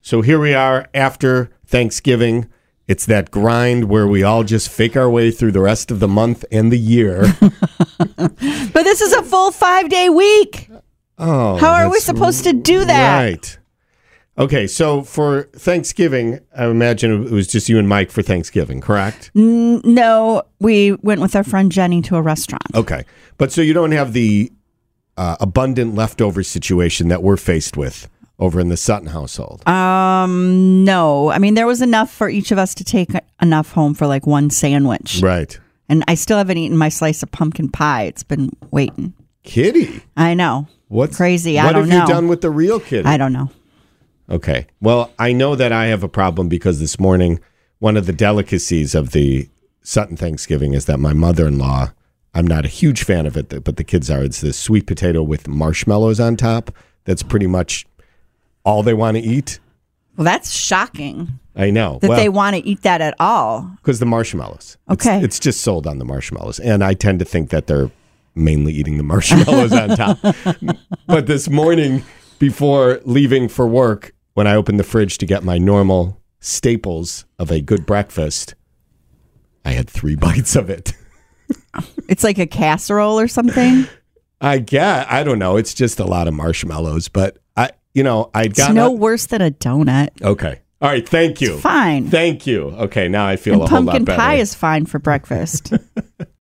So here we are after Thanksgiving. It's that grind where we all just fake our way through the rest of the month and the year. But this is a full 5-day week. Oh, how are we supposed to do that? Right. Okay, so for Thanksgiving, I imagine it was just you and Mike for Thanksgiving, correct? No, we went with our friend Jenny to a restaurant. Okay, but so you don't have the abundant leftover situation that we're faced with over in the Sutton household. No. I mean, there was enough for each of us to take enough home for like one sandwich. Right. And I still haven't eaten my slice of pumpkin pie. It's been waiting. Kitty. I know. What's crazy? I What don't have know. you done with the real Kitty? I don't know. Okay. Well, I know that I have a problem because this morning, one of the delicacies of the Sutton Thanksgiving is that my mother-in-law, I'm not a huge fan of it, but the kids are. It's this sweet potato with marshmallows on top. That's pretty much all they want to eat. Well, that's shocking. I know. That they want to eat that at all. Because the marshmallows. Okay. It's just sold on the marshmallows. And I tend to think that they're mainly eating the marshmallows on top. But this morning, before leaving for work, when I opened the fridge to get my normal staples of a good breakfast, I had 3 bites of it. It's like a casserole or something? I don't know. It's just a lot of marshmallows. But I'd It's gotten... no worse than a donut. Okay. All right. Thank you. It's fine. Thank you. Okay. Now I feel And a whole lot pumpkin better. pie is fine for breakfast.